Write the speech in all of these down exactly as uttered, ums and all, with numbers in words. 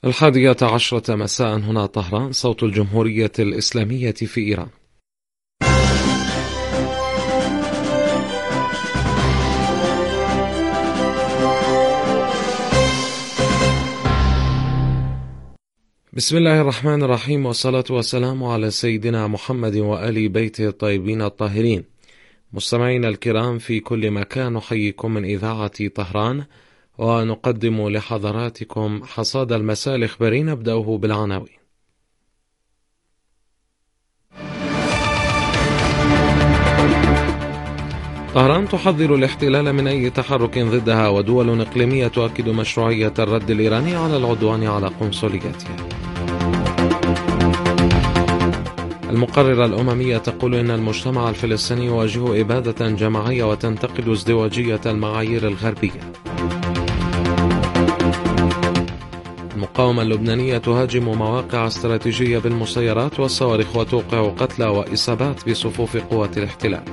الحادية عشرة مساء هنا طهران، صوت الجمهورية الإسلامية في إيران. بسم الله الرحمن الرحيم، والصلاة والسلام على سيدنا محمد وآل بيته الطيبين الطاهرين. مستمعينا الكرام في كل مكان، نحييكم من إذاعة طهران ونقدم لحضراتكم حصاد المساء الإخباري. نبدأه بالعناوين. طهران تحذر الاحتلال من أي تحرك ضدها، ودول إقليمية تؤكد مشروعية الرد الإيراني على العدوان على قنصلياتها. المقررة الأممية تقول إن المجتمع الفلسطيني يواجه إبادة جماعية وتنتقد ازدواجية المعايير الغربية. المقاومة اللبنانية تهاجم مواقع استراتيجية بالمسيرات والصواريخ وتوقع قتلى وإصابات بصفوف قوات الاحتلال.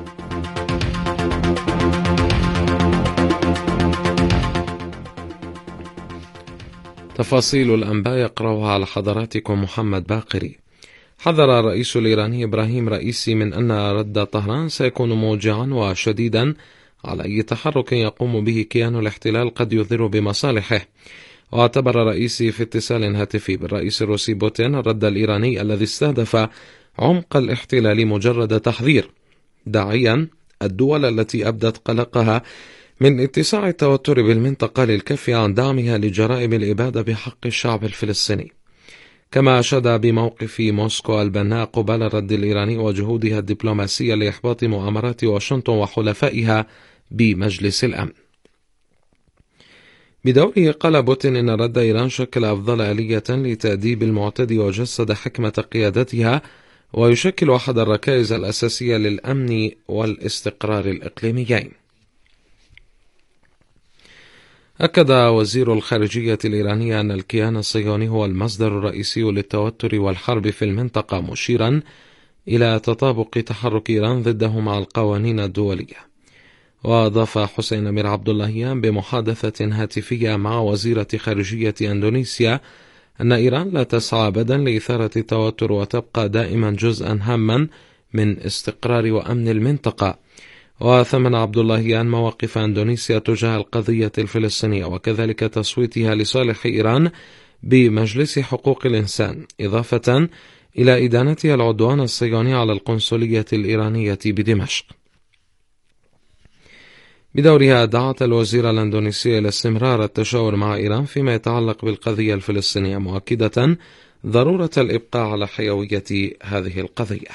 تفاصيل الأنباء يقرأها على حضراتكم محمد باقري. حذر الرئيس الإيراني إبراهيم رئيسي من أن رد طهران سيكون موجعا وشديدا على أي تحرك يقوم به كيان الاحتلال قد يضر بمصالحه. واعتبر رئيسي في اتصال هاتفي بالرئيس الروسي بوتين الرد الإيراني الذي استهدف عمق الاحتلال مجرد تحذير، داعيا الدول التي أبدت قلقها من اتساع التوتر بالمنطقة للكف عن دعمها لجرائم الإبادة بحق الشعب الفلسطيني. كما أشاد بموقف موسكو البناء قبال الرد الإيراني وجهودها الدبلوماسية لإحباط مؤامرات واشنطن وحلفائها بمجلس الأمن. بدوره قال بوتين إن رد إيران شكل أفضل آلية لتأديب المعتدي وجسد حكمة قيادتها، ويشكل أحد الركائز الأساسية للأمن والاستقرار الإقليميين. أكد وزير الخارجية الإيرانية أن الكيان الصهيوني هو المصدر الرئيسي للتوتر والحرب في المنطقة، مشيرا إلى تطابق تحرك إيران ضده مع القوانين الدولية. وأضاف حسين أمير عبد اللهيان بمحادثة هاتفية مع وزيرة خارجية إندونيسيا أن إيران لا تسعى أبدا لإثارة التوتر وتبقى دائما جزءا هاما من استقرار وأمن المنطقة. وثمن عبد اللهيان مواقف إندونيسيا تجاه القضية الفلسطينية وكذلك تصويتها لصالح إيران بمجلس حقوق الإنسان، إضافة إلى إدانتها العدوان الصهيوني على القنصلية الإيرانية بدمشق. بدورها دعت الوزيرة الإندونيسية إلى استمرار التشاور مع إيران فيما يتعلق بالقضية الفلسطينية، مؤكدة ضرورة الإبقاء على حيوية هذه القضية.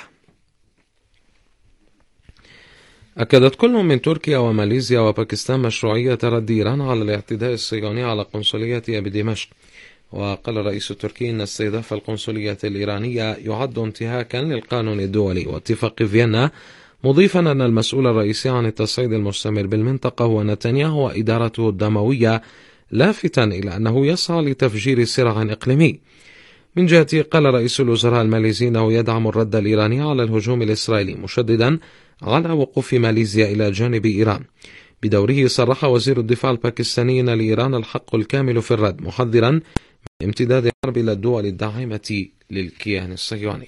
أكدت كل من تركيا وماليزيا وباكستان مشروعية رد إيران على الاعتداء الصهيوني على قنصليتها بدمشق. وقال الرئيس التركي أن استهداف القنصلية الإيرانية يعد انتهاكا للقانون الدولي واتفاق فيينا، مضيفا أن المسؤول الرئيسي عن التصعيد المستمر بالمنطقة هو نتنياهو وإدارته الدموية، لافتا إلى أنه يسعى لتفجير صراع إقليمي. من جهته قال رئيس الوزراء الماليزي أنه يدعم الرد الإيراني على الهجوم الإسرائيلي، مشددا على وقوف ماليزيا إلى جانب إيران. بدوره صرح وزير الدفاع الباكستاني أن لإيران الحق الكامل في الرد، محذرا من امتداد الحرب إلى الدول الداعمة للكيان الصهيوني.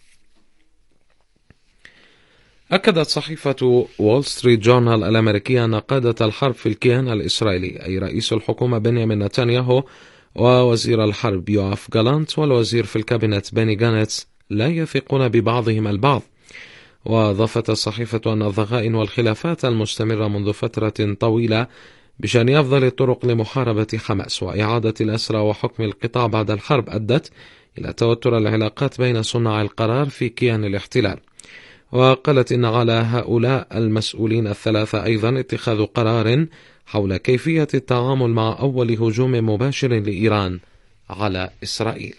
أكدت صحيفة وول ستريت جورنال الأمريكية أن قادة الحرب في الكيان الإسرائيلي، أي رئيس الحكومة بنيامين نتنياهو ووزير الحرب يوآف جالانت والوزير في الكابينت بيني جانتس، لا يثقون ببعضهم البعض. وأضافت الصحيفة أن الضغائن والخلافات المستمرة منذ فترة طويلة بشأن أفضل الطرق لمحاربة حماس وإعادة الأسرى وحكم القطاع بعد الحرب أدت إلى توتر العلاقات بين صناع القرار في كيان الاحتلال. وقالت إن على هؤلاء المسؤولين الثلاثة أيضا اتخاذ قرار حول كيفية التعامل مع أول هجوم مباشر لإيران على إسرائيل.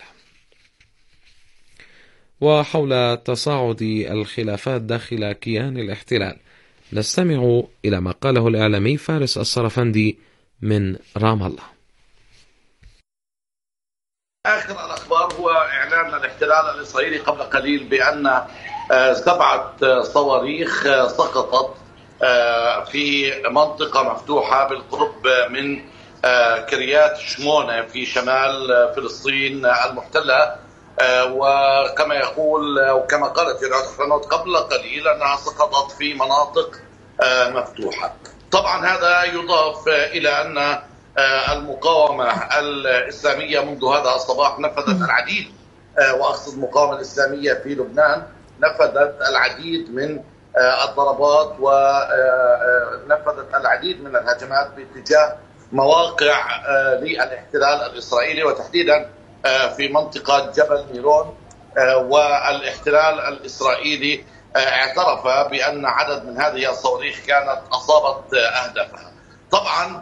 وحول تصاعد الخلافات داخل كيان الاحتلال، نستمع إلى ما قاله الإعلامي فارس الصرفندي من رام الله. آخر الأخبار هو إعلان الاحتلال الإسرائيلي قبل قليل بأن سبعة صواريخ سقطت في منطقة مفتوحة بالقرب من كريات شمونة في شمال فلسطين المحتلة، وكما يقول وكما قالت الأحرنوت قبل قليل أنها سقطت في مناطق مفتوحة. طبعا هذا يضاف إلى أن المقاومة الإسلامية منذ هذا الصباح نفذت العديد، وأقصد المقاومة الإسلامية في لبنان نفذت العديد من الضربات ونفذت العديد من الهجمات باتجاه مواقع للاحتلال الإسرائيلي، وتحديدا في منطقة جبل ميرون. والاحتلال الإسرائيلي اعترف بأن عدد من هذه الصواريخ كانت أصابت أهدافها. طبعا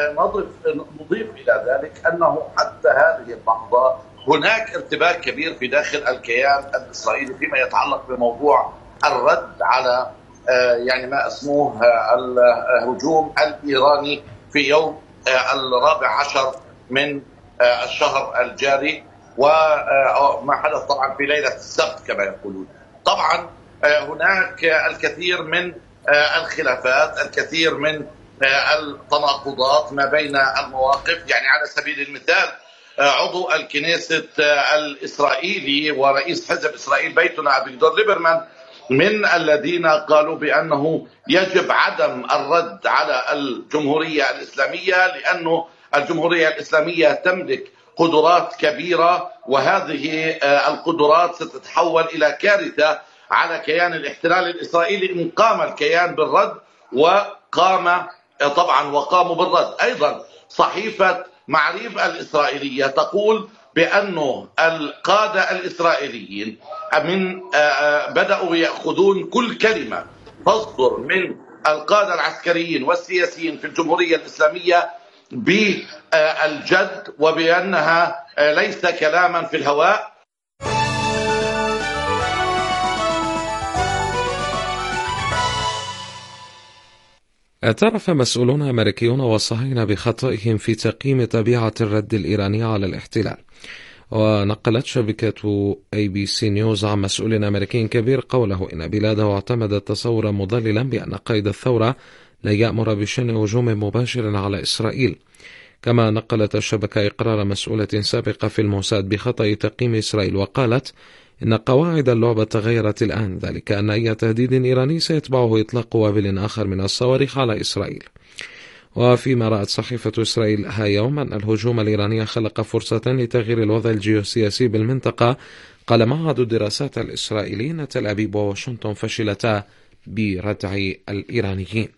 نضيف إلى ذلك أنه حتى هذه اللحظة هناك ارتباك كبير في داخل الكيان الإسرائيلي فيما يتعلق بموضوع الرد على يعني ما اسموه الهجوم الإيراني في يوم الرابع عشر من الشهر الجاري، وما حدث طبعا في ليلة السبت كما يقولون. طبعا هناك الكثير من الخلافات، الكثير من التناقضات ما بين المواقف. يعني على سبيل المثال عضو الكنيست الإسرائيلي ورئيس حزب إسرائيل بيتنا أبيجدور ليبرمان من الذين قالوا بأنه يجب عدم الرد على الجمهورية الإسلامية، لأنه الجمهورية الإسلامية تملك قدرات كبيرة، وهذه القدرات ستتحول إلى كارثة على كيان الاحتلال الإسرائيلي إن قام الكيان بالرد، وقام طبعا وقاموا بالرد. أيضا صحيفة معريف الإسرائيلية تقول بأنه القادة الإسرائيليين من بدأوا يأخذون كل كلمة تصدر من القادة العسكريين والسياسيين في الجمهورية الإسلامية بالجد، وبأنها ليس كلاما في الهواء. اعترف مسؤولون أمريكيون وصهاينة بخطئهم في تقييم طبيعة الرد الإيراني على الاحتلال. ونقلت شبكة أي بي سي نيوز عن مسؤول أمريكي كبير قوله إن بلاده اعتمدت تصورا مضللا بأن قائد الثورة لا يأمر بشن هجوم مباشر على إسرائيل. كما نقلت الشبكة إقرار مسؤولة سابقة في الموساد بخطأ تقييم إسرائيل، وقالت إن قواعد اللعبة تغيرت الآن، ذلك أن أي تهديد إيراني سيتبعه إطلاق وابل آخر من الصواريخ على إسرائيل. وفيما رأت صحيفة إسرائيل ها يوم أن الهجوم الإيراني خلق فرصة لتغيير الوضع الجيوسياسي بالمنطقة، قال معهد الدراسات الإسرائيلي أن تل أبيب وواشنطن فشلتا بردع الإيرانيين.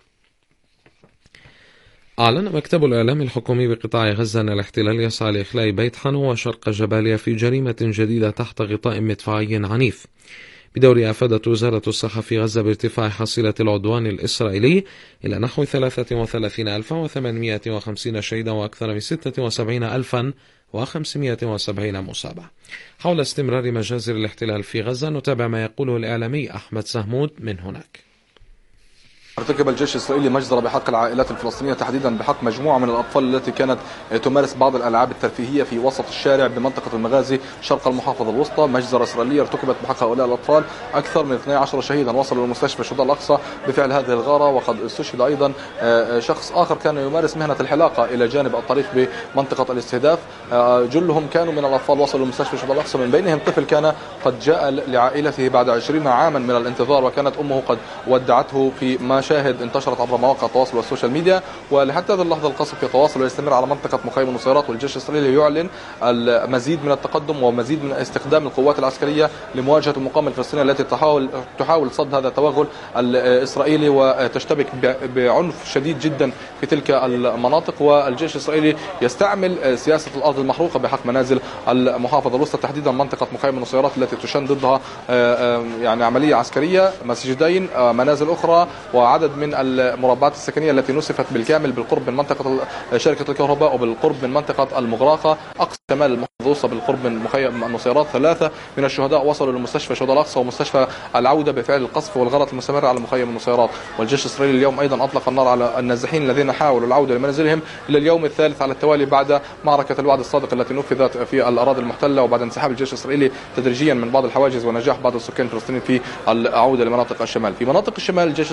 أعلن مكتب الإعلام الحكومي بقطاع غزة أن الاحتلال يسعى لإخلاء بيت حنو وشرق جباليا في جريمة جديدة تحت غطاء مدفعي عنيف. بدورها أفادت وزارة الصحة في غزة بارتفاع حصيلة العدوان الإسرائيلي إلى نحو ثلاثة وثلاثين ألفا وثمانمائة وخمسين شهيدا وأكثر من ستة وسبعين ألفا وخمسمائة وسبعين مصابة. حول استمرار مجازر الاحتلال في غزة نتابع ما يقوله الإعلامي أحمد سهمود من هناك. ارتكب الجيش الإسرائيلي مجزرة بحق العائلات الفلسطينية، تحديدا بحق مجموعة من الأطفال التي كانت تمارس بعض الألعاب الترفيهية في وسط الشارع بمنطقة المغازي شرق المحافظة الوسطى. مجزرة إسرائيلية ارتكبت بحق هؤلاء الأطفال، أكثر من اثني عشر شهيدا وصلوا لمستشفى الشهداء الأقصى بفعل هذه الغارة. وقد استشهد أيضا شخص آخر كان يمارس مهنة الحلاقة إلى جانب الطريق بمنطقة الاستهداف. جلهم كانوا من الأطفال وصلوا لمستشفى الشهداء الأقصى، من بينهم طفل كان قد جاء لعائلته بعد عشرين عاما من الانتظار، وكانت أمه قد ودعته في مشاهد انتشرت عبر مواقع التواصل والسوشيال ميديا. ولحتى هذه اللحظة القصف يتواصل ويستمر على منطقة مخيم النصيرات، والجيش الإسرائيلي يعلن المزيد من التقدم ومزيد من استخدام القوات العسكرية لمواجهة المقاومة الفلسطينية التي تحاول تحاول صد هذا التوغل الإسرائيلي وتشتبك بعنف شديد جدا في تلك المناطق. والجيش الإسرائيلي يستعمل سياسة الأرض المحروقة بحق منازل المحافظة الوسطى، تحديدا منطقة مخيم النصيرات التي تشن ضدها يعني عملية عسكرية، مسجدين، منازل أخرى، وعدد من المربعات السكنية التي نسفت بالكامل بالقرب من منطقة شركة الكهرباء وبالقرب من منطقة المغراقة. أقصى شمال المحافظة الوسطى بالقرب من مخيم النصيرات ثلاثة من الشهداء وصلوا لمستشفى الشهداء الأقصى ومستشفى العودة بفعل القصف والغارة المستمرة على مخيم النصيرات. والجيش الإسرائيلي اليوم أيضا أطلق النار على النازحين الذين حاولوا العودة لمنازلهم إلى اليوم الثالث على التوالي بعد معركة الوعد الصادق التي نفذت في الأراضي المحتلة، وبعد انسحاب الجيش الإسرائيلي تدريجيا من بعض الحواجز ونجاح بعض السكان الفلسطينيين في العودة لمناطق الشمال. في مناطق الشمال الجيش الإسرائيلي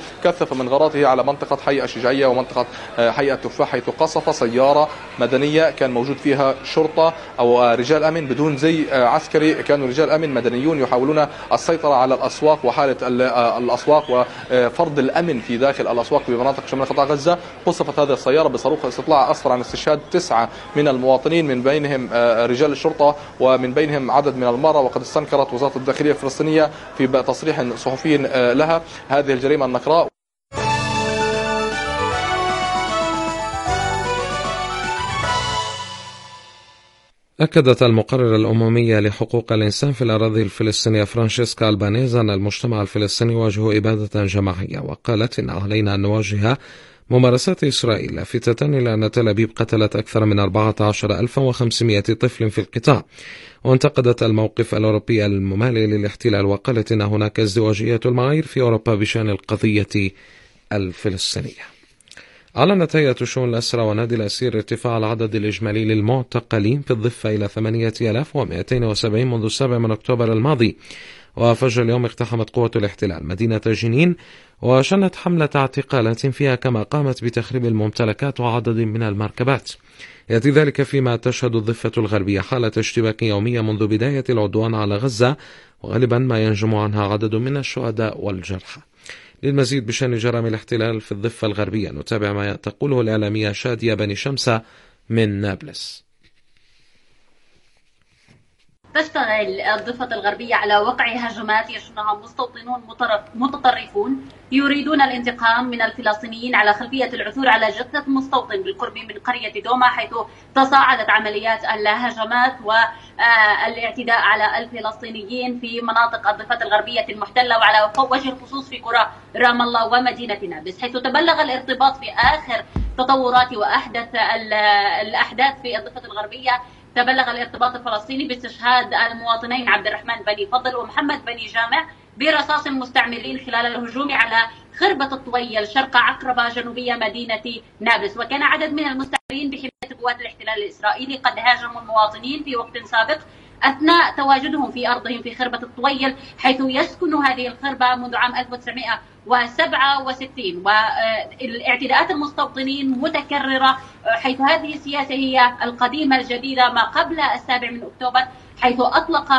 كثف من غاراته على منطقة حي الشجاعية ومنطقة حي التفاح، حيث قصف سيارة مدنية كان موجود فيها شرطة أو رجال أمن بدون زي عسكري. كانوا رجال أمن مدنيون يحاولون السيطرة على الأسواق وحالة الأسواق وفرض الأمن في داخل الأسواق في مناطق شمال قطاع غزة. قصفت هذه السيارة بصاروخ استطلاع أسفر عن استشهاد تسعة من المواطنين، من بينهم رجال الشرطة ومن بينهم عدد من المرأة. وقد استنكرت وزارة الداخلية الفلسطينية في تصريح صحفي لها هذه الجريمة النكراء. أكدت المقررة الأممية لحقوق الإنسان في الأراضي الفلسطينية فرانشيسكا ألبانيز أن المجتمع الفلسطيني يواجه إبادة جماعية، وقالت إن علينا أن نواجه ممارسات إسرائيل لافتة إلى أن تل أبيب قتلت أكثر من أربعة عشر ألفا وخمسمائة طفل في القطاع. وانتقدت الموقف الأوروبي الممالئ للاحتلال، وقالت إن هناك ازدواجية المعايير في أوروبا بشأن القضية الفلسطينية. أعلنت هيئة شؤون الأسرى ونادي الأسير ارتفاع العدد الإجمالي للمعتقلين في الضفة إلى ثمانية آلاف ومئتين وسبعين منذ السابع من أكتوبر الماضي. وفجر اليوم اقتحمت قوة الاحتلال مدينة جنين وشنت حملة اعتقالات فيها، كما قامت بتخريب الممتلكات وعدد من المركبات. يأتي ذلك فيما تشهد الضفة الغربية حالة اشتباك يومية منذ بداية العدوان على غزة، وغالبا ما ينجم عنها عدد من الشهداء والجرحى. للمزيد بشأن جرائم الاحتلال في الضفة الغربية نتابع ما تقوله الإعلامية شادية بني شمسة من نابلس. تشتغل الضفة الغربية على وقع هجمات يشنها مستوطنون متطرفون يريدون الانتقام من الفلسطينيين على خلفية العثور على جثة مستوطن بالقرب من قرية دوما، حيث تصاعدت عمليات الهجمات والاعتداء على الفلسطينيين في مناطق الضفة الغربية المحتلة، وعلى وجه الخصوص في قرى رام الله ومدينة نابلس، حيث تبلغ الارتباط في آخر تطورات وأحدث الأحداث في الضفة الغربية. تبلغ الارتباط الفلسطيني باستشهاد المواطنين عبد الرحمن بني فضل ومحمد بني جامع برصاص مستعملين خلال الهجوم على خربة الطويل شرق عقربة جنوبية مدينة نابلس. وكان عدد من المستعمرين بحماية قوات الاحتلال الإسرائيلي قد هاجموا المواطنين في وقت سابق أثناء تواجدهم في أرضهم في خربة الطويل، حيث يسكن هذه الخربة منذ عام ألف وتسعمائة وسبعة وستين. والاعتداءات المستوطنين متكررة، حيث هذه السياسة هي القديمة الجديدة ما قبل السابع من أكتوبر، حيث أطلق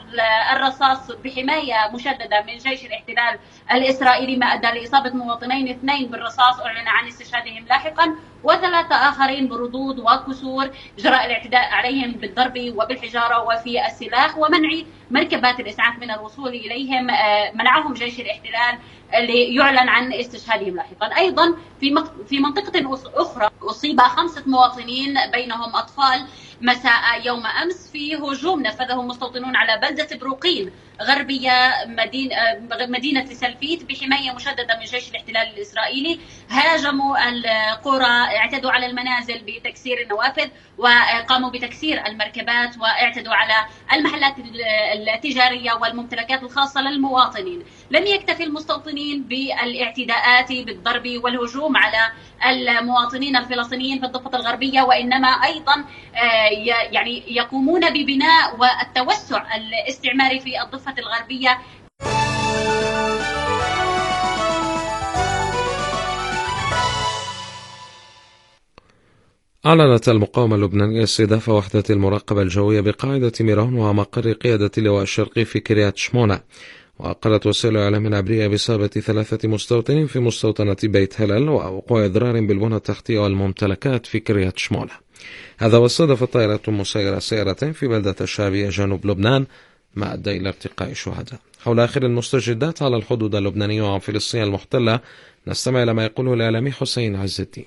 الرصاص بحماية مشددة من جيش الاحتلال الإسرائيلي، ما أدى لإصابة مواطنين اثنين بالرصاص أعلن عن استشهادهم لاحقا، وثلاثة آخرين بردود وكسور جراء الاعتداء عليهم بالضرب وبالحجارة وفي السلاح ومنع مركبات الإسعاف من الوصول إليهم. منعهم جيش الاحتلال اللي يعلن عن استشهادهم لاحقا. أيضا في في منطقة أخرى أصيب خمسة مواطنين بينهم أطفال مساء يوم أمس في هجوم نفذه مستوطنون على بلدة بروقين غربية مدينة, مدينة سلفيت بحماية مشددة من جيش الاحتلال الإسرائيلي. هاجموا القرى، اعتدوا على المنازل بتكسير النوافذ، وقاموا بتكسير المركبات، واعتدوا على المحلات التجارية والممتلكات الخاصة للمواطنين. لم يكتفي المستوطنين بالاعتداءات بالضرب والهجوم على المواطنين الفلسطينيين في الضفة الغربية، وإنما أيضا يعني يقومون ببناء والتوسع الاستعماري في الضفة الغربية. أعلنت المقاومة اللبنانية استهداف وحدة المراقبة الجوية بقاعدة ميرون ومقر قيادة اللواء الشرقي في كريات شمونة. وقالت وسائل إعلام عبرية بإصابة ثلاثة مستوطنين في مستوطنة بيت هلال ووقوع إضرار بالبنى التحتية والممتلكات في كريات شمونة. هذا واستهدفت طائرة مسيرة سيارتين في بلدة الشعبية جنوب لبنان، ما أدى إلى ارتقاء شهداء. حول آخر المستجدات على الحدود اللبنانية وعن فلسطين المحتلة نستمع إلى ما يقوله الإعلامي حسين عز الدين.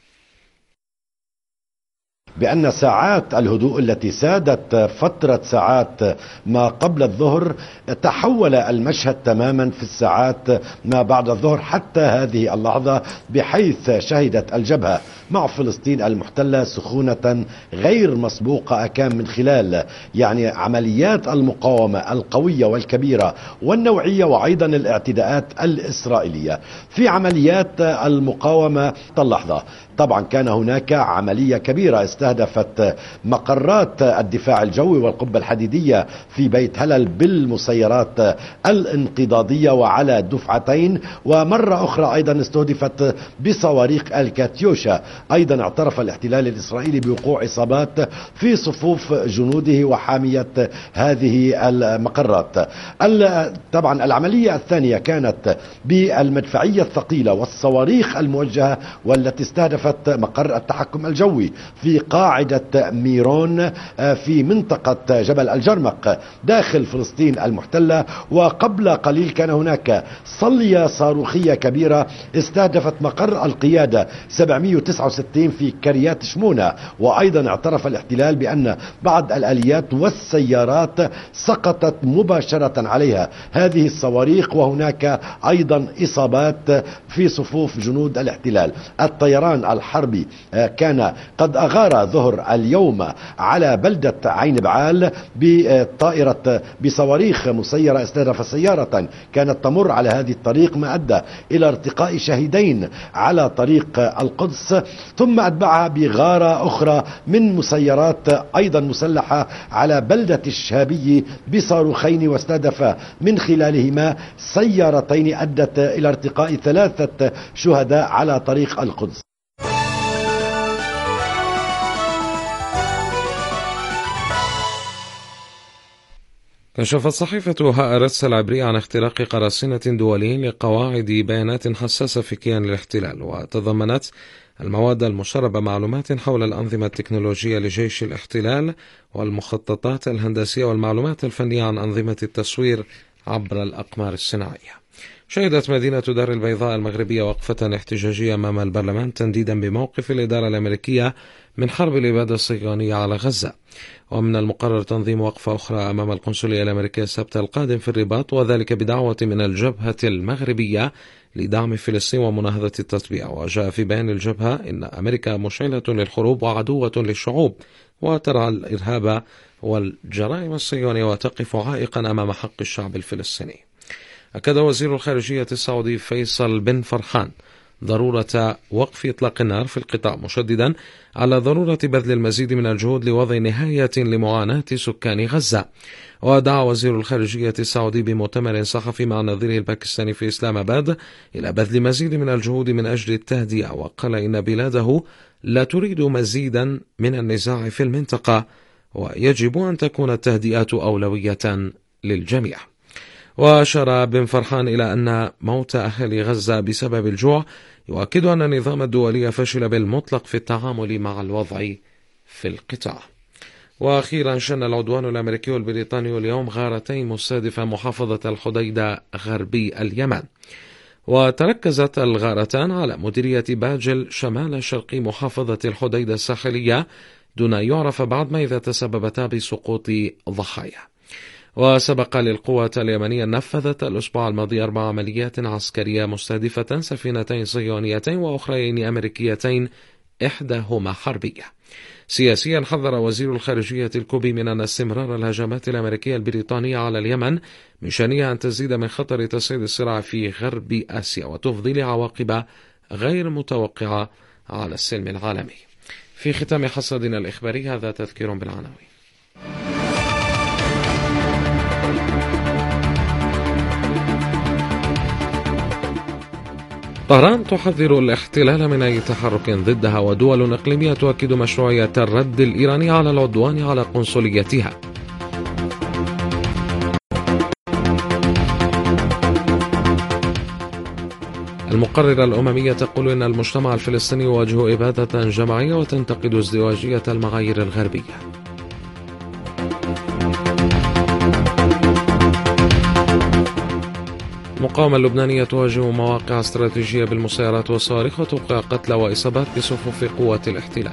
بأن ساعات الهدوء التي سادت فترة ساعات ما قبل الظهر تحول المشهد تماما في الساعات ما بعد الظهر حتى هذه اللحظة، بحيث شهدت الجبهة مع فلسطين المحتلة سخونة غير مسبوقة كان من خلال يعني عمليات المقاومة القوية والكبيرة والنوعية، وأيضا الاعتداءات الإسرائيلية. في عمليات المقاومة اللحظة طبعا كان هناك عملية كبيرة استهدفت مقرات الدفاع الجوي والقبة الحديدية في بيت هلل بالمسيرات الانقضاضية وعلى دفعتين، ومرة أخرى أيضا استهدفت بصواريخ الكاتيوشا. أيضا اعترف الاحتلال الإسرائيلي بوقوع إصابات في صفوف جنوده وحامية هذه المقرات. طبعا العملية الثانية كانت بالمدفعية الثقيلة والصواريخ الموجهة والتي استهدفت مقر التحكم الجوي في قاعدة ميرون في منطقة جبل الجرمق داخل فلسطين المحتلة. وقبل قليل كان هناك صلية صاروخية كبيرة استهدفت مقر القيادة سبعمئة وتسعة وستين في كريات شمونة. وأيضا اعترف الاحتلال بأن بعض الآليات والسيارات سقطت مباشرة عليها هذه الصواريخ، وهناك أيضا إصابات في صفوف جنود الاحتلال. الطيران الحربي كان قد أغار ظهر اليوم على بلدة عين بعال بطائرة بصواريخ مسيرة استهدف سيارة كانت تمر على هذه الطريق، ما أدى إلى ارتقاء شهيدين على طريق القدس، ثم أتبعها بغارة أخرى من مسيرات أيضا مسلحة على بلدة الشهابي بصاروخين واستهدف من خلالهما سيارتين أدت إلى ارتقاء ثلاثة شهداء على طريق القدس. كشفت صحيفة هآرتس العبرية عن اختراق قراصنة دوليين لقواعد بيانات حساسة في كيان الاحتلال، وتضمنت المواد المشربة معلومات حول الأنظمة التكنولوجية لجيش الاحتلال والمخططات الهندسية والمعلومات الفنية عن أنظمة التصوير عبر الأقمار الصناعية. شهدت مدينة دار البيضاء المغربية وقفة احتجاجية أمام البرلمان تنديدا بموقف الإدارة الأمريكية من حرب الإبادة الصهيونية على غزة. ومن المقرر تنظيم وقفة أخرى أمام القنصلية الأمريكية السبت القادم في الرباط، وذلك بدعوة من الجبهة المغربية لدعم فلسطين ومناهضة التطبيع. وجاء في بيان الجبهة إن أمريكا مشعلة للحروب وعدوة للشعوب، وترعى الإرهاب والجرائم الصهيونية وتقف عائقا أمام حق الشعب الفلسطيني. أكد وزير الخارجية السعودي فيصل بن فرحان ضرورة وقف إطلاق النار في القطاع، مشددا على ضرورة بذل المزيد من الجهود لوضع نهاية لمعاناة سكان غزة. ودعا وزير الخارجية السعودي بمؤتمر صحفي مع نظيره الباكستاني في إسلام آباد إلى بذل مزيد من الجهود من أجل التهدئة، وقال إن بلاده لا تريد مزيدا من النزاع في المنطقة، ويجب أن تكون التهدئة أولوية للجميع. وأشار بن فرحان إلى أن موت أهل غزة بسبب الجوع يؤكد أن النظام الدولي فشل بالمطلق في التعامل مع الوضع في القطاع. وأخيرا شن العدوان الأمريكي والبريطاني اليوم غارتين مستهدفة محافظة الحديدة غربي اليمن، وتركزت الغارتان على مديرية باجل شمال شرقي محافظة الحديدة الساحلية دون أن يعرف بعد ما إذا تسببتا بسقوط ضحايا. وسبق للقوات اليمنية نفذت الأسبوع الماضي أربع عمليات عسكرية مستهدفة سفينتين صهيونيتين وأخرين أمريكيتين إحداهما حربية. سياسيا حذر وزير الخارجية الكوبي من أن استمرار الهجمات الأمريكية البريطانية على اليمن من شأنها أن تزيد من خطر تصعيد الصراع في غرب آسيا وتفضي لعواقب غير متوقعة على السلم العالمي. في ختام حصادنا الإخباري هذا تذكير بالعناوين. طهران تحذر الاحتلال من أي تحرك ضدها، ودول إقليمية تؤكد مشروعية الرد الإيراني على العدوان على قنصليتها. المقررة الأممية تقول إن المجتمع الفلسطيني يواجه إبادة جماعية وتنتقد ازدواجية المعايير الغربية. المقاومة اللبنانية تواجه مواقع استراتيجية بالمسيرات والصواريخ وتوقع قتلى وإصابات بصفوف قوة الاحتلال.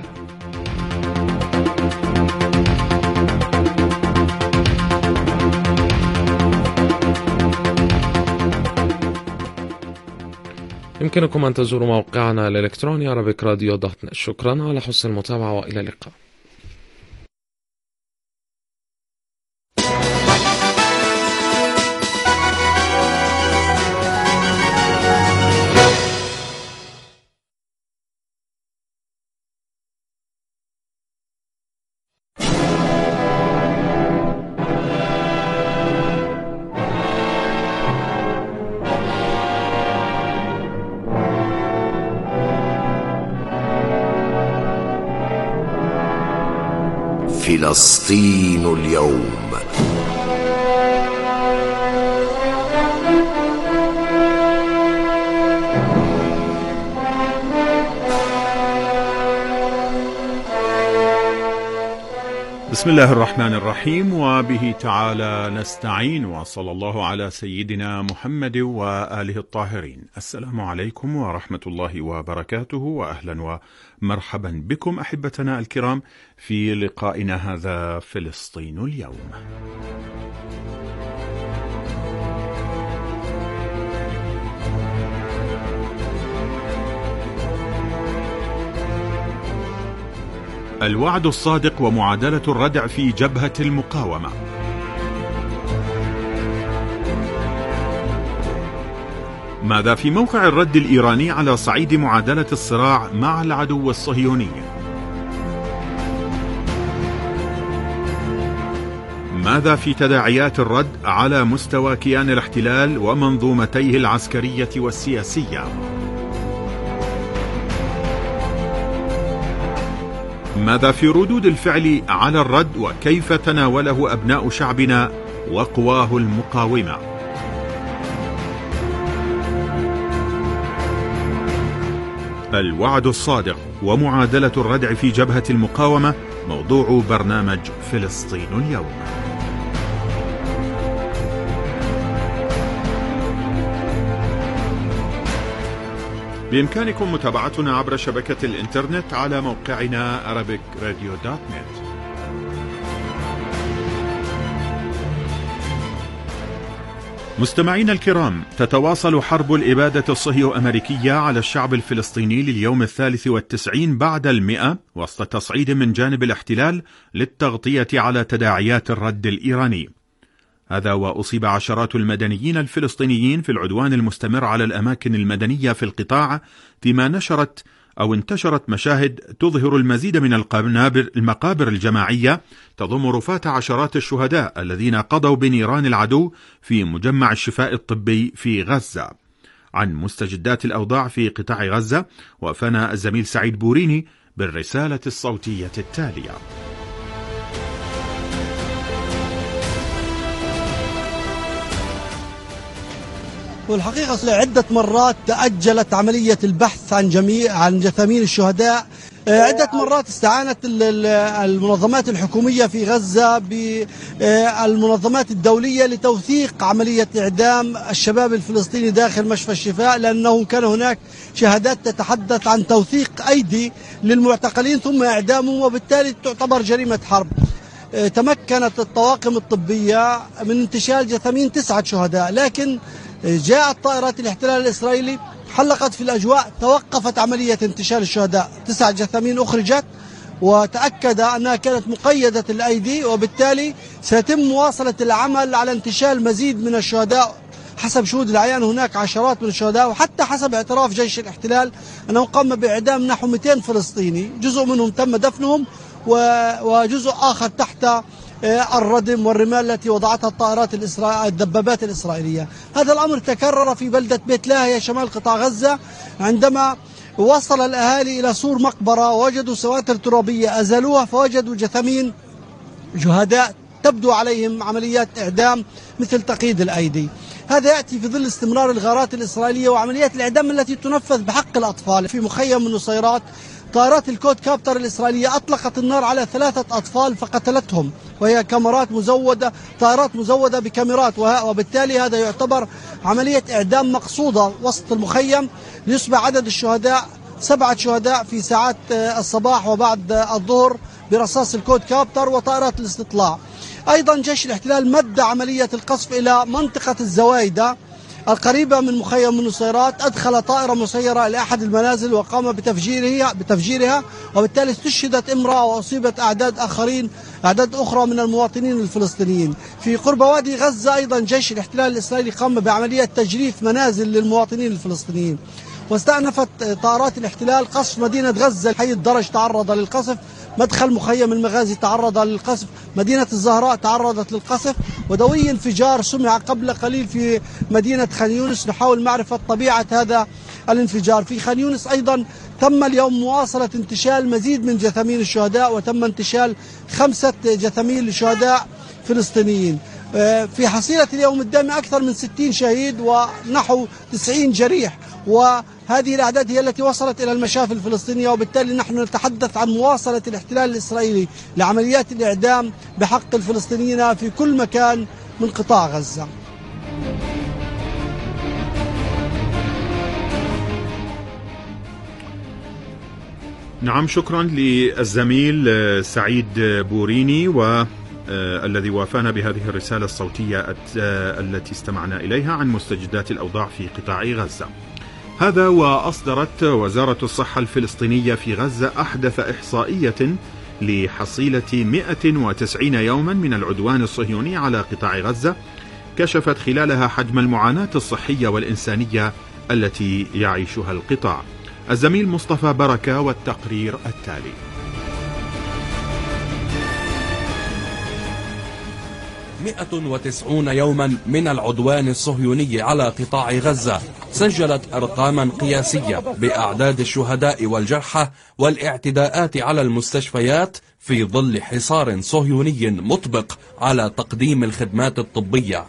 يمكنكم أن تزوروا موقعنا الإلكتروني عربيك راديو دوت نت. شكرا على حسن المتابعة وإلى اللقاء. فلسطين اليوم. بسم الله الرحمن الرحيم، وبه تعالى نستعين، وصلى الله على سيدنا محمد وآله الطاهرين. السلام عليكم ورحمة الله وبركاته، وأهلا ومرحبا بكم أحبتنا الكرام في لقائنا هذا فلسطين اليوم. الوعد الصادق ومعادلة الردع في جبهة المقاومة. ماذا في موقع الرد الإيراني على صعيد معادلة الصراع مع العدو الصهيوني؟ ماذا في تداعيات الرد على مستوى كيان الاحتلال ومنظومتيه العسكرية والسياسية؟ ماذا في ردود الفعل على الرد وكيف تناوله أبناء شعبنا وقواه المقاومة؟ الوعد الصادق ومعادلة الردع في جبهة المقاومة موضوع برنامج فلسطين اليوم. بإمكانكم متابعتنا عبر شبكة الإنترنت على موقعنا أرابيك راديو دوت نت. مستمعينا الكرام، تتواصل حرب الإبادة الصهيو أمريكية على الشعب الفلسطيني لليوم الثالث والتسعين بعد المئة وسط تصعيد من جانب الاحتلال للتغطية على تداعيات الرد الإيراني. هذا وأصيب عشرات المدنيين الفلسطينيين في العدوان المستمر على الأماكن المدنية في القطاع، فيما نشرت أو انتشرت مشاهد تظهر المزيد من القنابر المقابر الجماعية تضم رفات عشرات الشهداء الذين قضوا بنيران العدو في مجمع الشفاء الطبي في غزة. عن مستجدات الأوضاع في قطاع غزة وافانا الزميل سعيد بوريني بالرسالة الصوتية التالية. والحقيقة لعدة مرات تأجلت عملية البحث عن جميع عن جثامين الشهداء. عدة مرات استعانت المنظمات الحكومية في غزة بالمنظمات الدولية لتوثيق عملية إعدام الشباب الفلسطيني داخل مشفى الشفاء، لأنه كان هناك شهادات تتحدث عن توثيق أيدي للمعتقلين ثم إعدامهم، وبالتالي تعتبر جريمة حرب. تمكنت الطواقم الطبية من انتشال جثامين تسعة شهداء، لكن جاءت طائرات الاحتلال الإسرائيلي حلقت في الأجواء، توقفت عملية انتشال الشهداء. تسع جثامين أخرجت وتأكد أنها كانت مقيدة الأيدي، وبالتالي سيتم مواصلة العمل على انتشال مزيد من الشهداء. حسب شهود العيان هناك عشرات من الشهداء، وحتى حسب اعتراف جيش الاحتلال أنه قام بإعدام نحو مئتين فلسطيني، جزء منهم تم دفنهم وجزء آخر تحت الردم والرمال التي وضعتها الطائرات الإسرائيلية الدبابات الإسرائيلية. هذا الأمر تكرر في بلدة بيت لاهيا شمال قطاع غزة، عندما وصل الأهالي إلى سور مقبرة ووجدوا سواتر ترابية أزالوها فوجدوا جثامين شهداء تبدو عليهم عمليات إعدام مثل تقييد الأيدي. هذا يأتي في ظل استمرار الغارات الإسرائيلية وعمليات الإعدام التي تنفذ بحق الأطفال. في مخيم من نصيرات طائرات الكود كابتر الإسرائيلية أطلقت النار على ثلاثة أطفال فقتلتهم، وهي كاميرات مزودة طائرات مزودة بكاميرات، وبالتالي هذا يعتبر عملية إعدام مقصودة وسط المخيم، ليصبح عدد الشهداء سبعة شهداء في ساعات الصباح وبعد الظهر برصاص الكود كابتر وطائرات الاستطلاع. أيضا جيش الاحتلال مد عملية القصف إلى منطقة الزوايدة القريبة من مخيم النصيرات، أدخل طائرة مسيرة إلى أحد المنازل وقام بتفجيرها بتفجيرها وبالتالي استشهدت امرأة وأصيبت أعداد آخرين أعداد أخرى من المواطنين الفلسطينيين. في قرب وادي غزة أيضا جيش الاحتلال الإسرائيلي قام بعملية تجريف منازل للمواطنين الفلسطينيين، واستأنفت طائرات الاحتلال قصف مدينة غزة. حي الدرج تعرض للقصف، مدخل مخيم المغازي تعرض للقصف، مدينة الزهراء تعرضت للقصف، ودوي انفجار سمع قبل قليل في مدينة خان يونس. نحاول معرفة طبيعة هذا الانفجار. في خان يونس أيضا تم اليوم مواصلة انتشال مزيد من جثامين الشهداء، وتم انتشال خمسة جثامين لشهداء فلسطينيين. في حصيلة اليوم الدامي أكثر من ستين شهيد ونحو تسعين جريح، وهذه الأعداد هي التي وصلت إلى المشافي الفلسطينية. وبالتالي نحن نتحدث عن مواصلة الاحتلال الإسرائيلي لعمليات الإعدام بحق الفلسطينيين في كل مكان من قطاع غزة. نعم، شكرا للزميل سعيد بوريني و الذي وافانا بهذه الرسالة الصوتية التي استمعنا إليها عن مستجدات الأوضاع في قطاع غزة. هذا وأصدرت وزارة الصحة الفلسطينية في غزة أحدث إحصائية لحصيلة مئة وتسعين يوما من العدوان الصهيوني على قطاع غزة، كشفت خلالها حجم المعاناة الصحية والإنسانية التي يعيشها القطاع. الزميل مصطفى بركة والتقرير التالي. مئة وتسعون يوما من العدوان الصهيوني على قطاع غزة سجلت أرقاما قياسية بأعداد الشهداء والجرحى والاعتداءات على المستشفيات في ظل حصار صهيوني مطبق على تقديم الخدمات الطبية.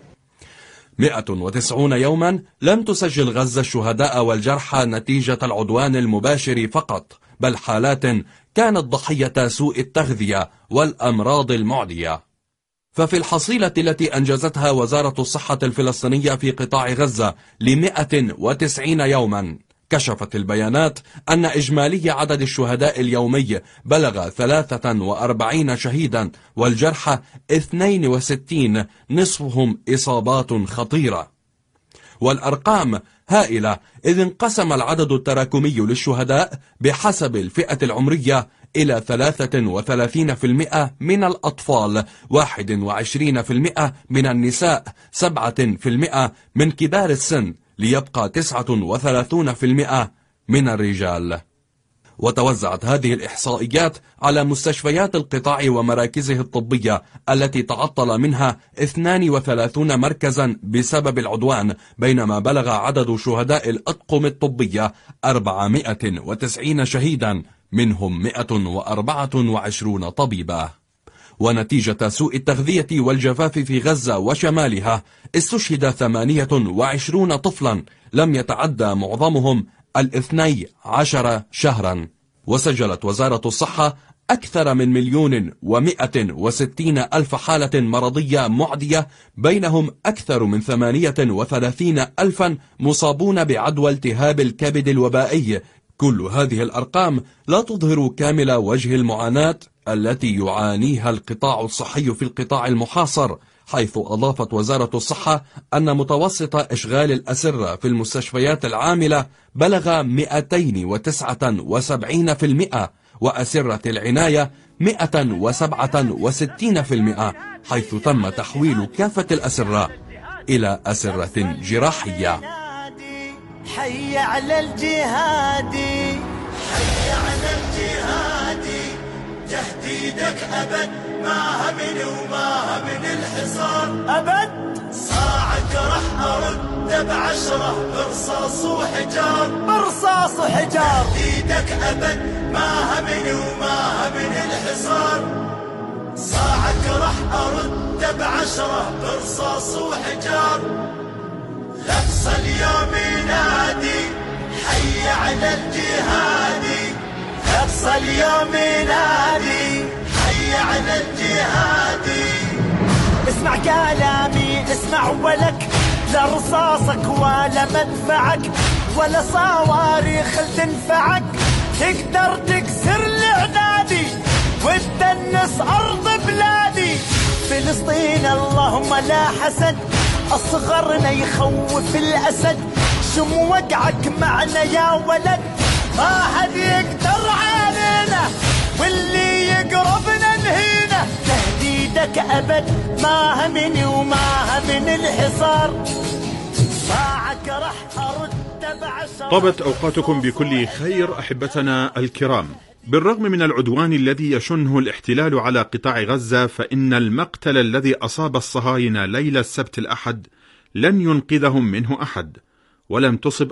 مئة وتسعون يوما لم تسجل غزة الشهداء والجرحى نتيجة العدوان المباشر فقط، بل حالات كانت ضحية سوء التغذية والأمراض المعدية. ففي الحصيلة التي أنجزتها وزارة الصحة الفلسطينية في قطاع غزة لمئة وتسعين يوما، كشفت البيانات أن إجمالي عدد الشهداء اليومي بلغ ثلاثة وأربعين شهيدا والجرحى اثنين وستين، نصفهم إصابات خطيرة. والأرقام هائلة، إذ انقسم العدد التراكمي للشهداء بحسب الفئة العمرية إلى ثلاثة وثلاثين بالمئة من الأطفال، واحد وعشرين بالمئة من النساء، سبعة بالمئة من كبار السن، ليبقى تسعة وثلاثين بالمئة من الرجال. وتوزعت هذه الإحصائيات على مستشفيات القطاع ومراكزه الطبية التي تعطل منها اثنان وثلاثين مركزا بسبب العدوان، بينما بلغ عدد شهداء الأطقم الطبية أربعمئة وتسعين شهيدا، منهم مئة وأربعة وعشرين طبيبا. ونتيجة سوء التغذية والجفاف في غزة وشمالها استشهد ثمانية وعشرين طفلا لم يتعدى معظمهم الاثني عشر شهرا. وسجلت وزارة الصحة أكثر من مليون ومئة وستين ألف حالة مرضية معدية، بينهم أكثر من ثمانية وثلاثين ألفا مصابون بعدوى التهاب الكبد الوبائي. كل هذه الأرقام لا تظهر كامل وجه المعاناة التي يعانيها القطاع الصحي في القطاع المحاصر، حيث أضافت وزارة الصحة أن متوسط إشغال الأسرة في المستشفيات العاملة بلغ مئتين وتسعة وسبعين بالمئة، وأسرة العناية مئة وسبعة وستين بالمئة، حيث تم تحويل كافة الأسرة إلى أسرة جراحية. حي على الجهادي، حي على الجهادي، تهديدك أبد ما همني وما همن الحصار أبد. صاعك رح أرد بعشرة برصاص وحجار، برصاص وحجار. تهديدك أبد ما همني وما همن الحصار. صاعك رح أرد بعشرة برصاص وحجار. لقص اليوم ينادي، حي على الجهادي. لقص اليوم ينادي، حي على الجهادي. اسمع كلامي، اسمع ولك، لا رصاصك ولا مدفعك ولا صواريخ تنفعك تقدر تكسر العنادي وتدنس أرض بلادي. فلسطين اللهم لا حسد، أصغرنا يخوف الأسد. شم وقعك معنا يا ولد، ما حد يقدر علينا، واللي يقربنا نهينا. تهديدك أبد ما همني وما همن الحصار. صاعك رح أرد بعشرة. طابت أوقاتكم بكل خير أحبتنا الكرام. بالرغم من العدوان الذي يشنه الاحتلال على قطاع غزة، فإن المقتل الذي أصاب الصهاينة ليلة السبت الأحد لن ينقذهم منه أحد، ولم تصب